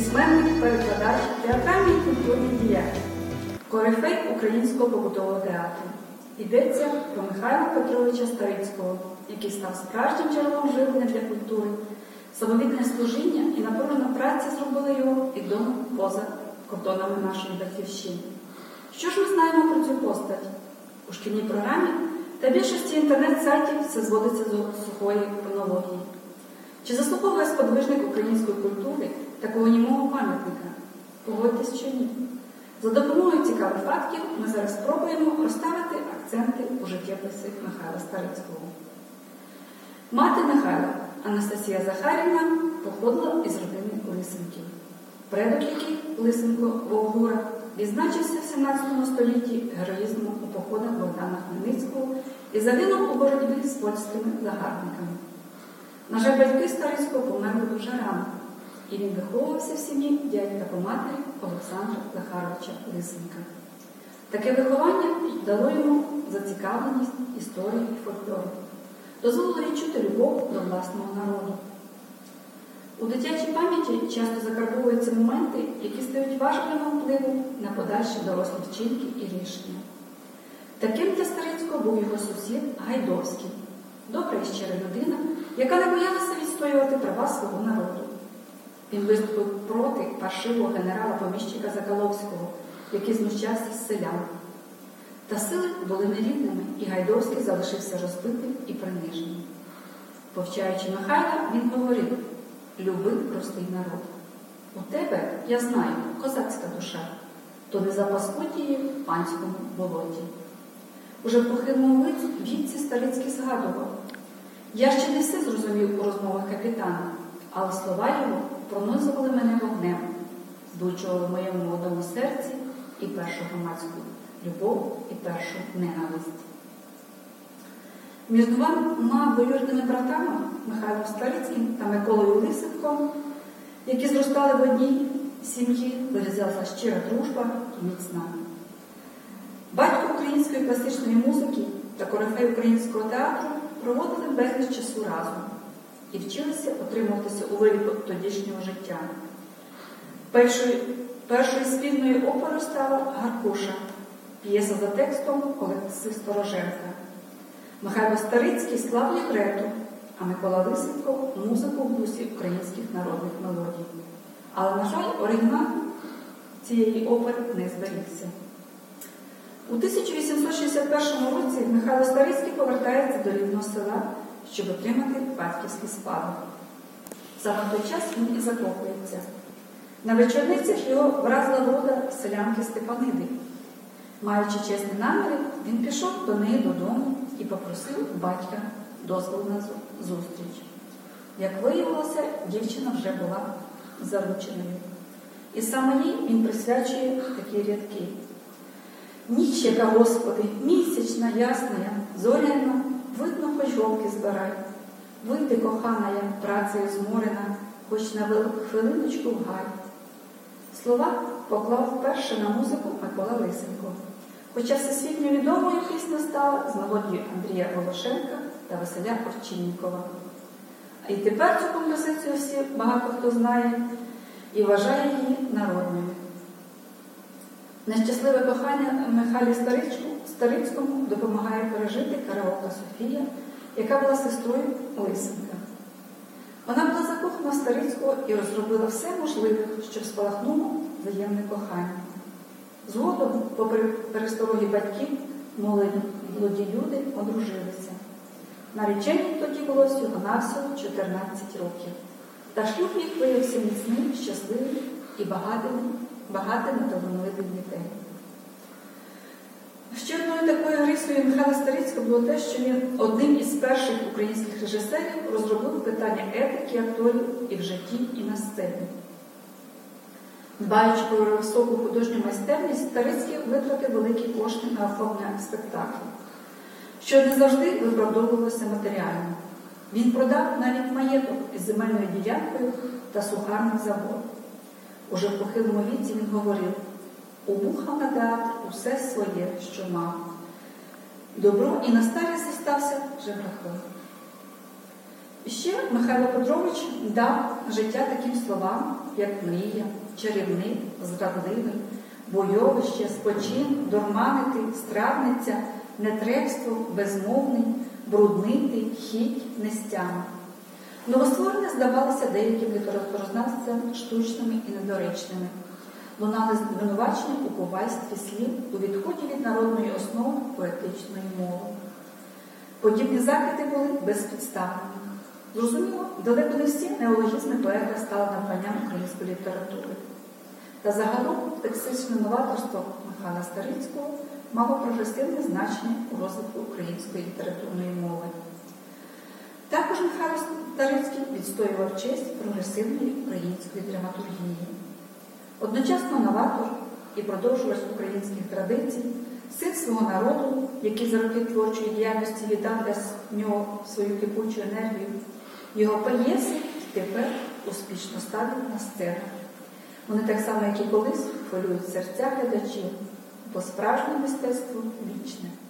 письменник, перекладач, театральний і культурний діяч, корифей українського побутового театру. Йдеться про Михайла Петровича Старицького, який став справжнім джерелом живлення для культури. Самовідне служіння і напружена праця зробили його відомим поза кордонами нашої батьківщини. Що ж ми знаємо про цю постать? У шкільній програмі та більшості інтернет-сайтів все зводиться до сухої хронології. Чи заслуговує сподвижник української культури такого німого пам'ятника? Погодьтесь, що ні. За допомогою цікавих фактів ми зараз спробуємо розставити акценти у життєписі Михайла Старицького. Мати Михайла, Анастасія Захарівна, походила із родини Лисенків. Предок який, Лисенко Волгура, відзначився в 17 столітті героїзмом у походах Богдана Хмельницького і загинув у боротьбі з польськими загарбниками. На жаль, батьки Старицького померли дуже рано, і він виховувався в сім'ї дядька по матері Олександра Захаровича Лисенка. Таке виховання дало йому зацікавленість історії і фольклору, дозволило відчути любов до власного народу. У дитячій пам'яті часто закарбовуються моменти, які стають важливим впливом на подальші дорослі вчинки і рішення. Таким для Старицького був його сусід Гайдовський, добра і щира людина, яка не боялася відстоювати права свого народу. Він виступив проти паршивого генерала-поміщика Закаловського, який знущався з селян. Та сили були нерівними, і Гайдовський залишився розбитим і приниженим. Повчаючи Михайла, він говорив: «Люби простий народ. У тебе, я знаю, козацька душа, то не запаскудь її в панському болоті». Уже в похилому віці Старицький згадував: «Я ще не все зрозумів у розмовах капітана, але слова його пронизували мене вогнем, збучували в моєму молодому серці і першу громадську любов, і першу ненависть». Між двома двоюрідними братами, Михайлом Старицьким та Миколою Лисенком, які зростали в одній сім'ї, вирізалася щира дружба і міцна. Батько української класичної музики та корифей українського театру проводили безліч часу разом і вчилися отримуватися у вирі тодішнього життя. Першою спільною оперою стала «Гаркуша», п'єса за текстом Олекси Стороженка. Михайло Старицький склав лібрето, а Микола Лисенко – музику в дусі українських народних мелодій. Але, на жаль, оригінал цієї опери не зберігся. У 1861 році Михайло Старицький повертається до рідного села, щоб отримати батьківський спадок. Саме в той час він і закохується. На вечорницях його вразила врода селянки Степаниди. Маючи чесні наміри, він пішов до неї додому і попросив у батька дозволу на зустріч. Як виявилося, дівчина вже була зарученою. І саме їй він присвячує такі рядки: «Ніч, яка, Господи, місячна, ясная, зоряна, видно, хоч голки збирай. Вийди, кохана я, працею зморена, хоч на хвилиночку в гай». Слова поклав вперше на музику Микола Лисенко, хоча всесвітньо відомою пісня стала з мелодією Андрія Волошенка та Василя Овчиннікова. І тепер цю композицію багато хто знає і вважає її народною. Нещасливе кохання Михайлі Старицькому допомагає пережити караока Софія, яка була сестрою Лисенка. Вона була закохана в Старицького і розробила все можливе, щоб спалахнуло взаємне кохання. Згодом, попри перестороги батьків, молоді люди одружилися. Нареченій тоді було всього-навсього 14 років. Та шлюб їх виявився міцним, щасливим і багатим на талановитих дітей. Ще одною такою рисою Михайла Старицького було те, що він одним із перших українських режисерів розробив питання етики акторів і в житті, і на сцені. Дбаючи про високу художню майстерність, Старицький витратив великі кошти на оформлення спектаклів, що не завжди виправдовувалося матеріально. Він продав навіть маєток із земельною ділянкою та сухарний завод. Уже в похилому віці він говорив: «Убухав на театр усе своє, що мав. Добро і на старість стався жебраком». І ще Михайло Петрович дав життя таким словам, як мрія, чарівник, зрадливий, бойовище, спочин, дурманити, страдниця, нетребство, безмовний, бруднитий, хіть, нестяма. Новостворення здавалися деяким літературознавцям штучними і недоречними. Лунали звинувачення у ковальстві слів у відході від народної основи поетичної мови. Подібні закиди були безпідставними. Зрозуміло, далеко не всі неологізми поета стали надбанням української літератури. Та загалом лексичне новаторство Михайла Старицького мало прогресивне значення у розвитку української літературної мови. Також Михайло Старицький відстоював честь прогресивної української драматургії. Одночасно новатор і продовжувач українських традицій, син свого народу, який за роки творчої діяльності віддав для нього свою кипучу енергію, його п'єси тепер успішно ставлять на сцену. Вони так само, як і колись, хвилюють серця глядачів, бо справжнє мистецтво вічне.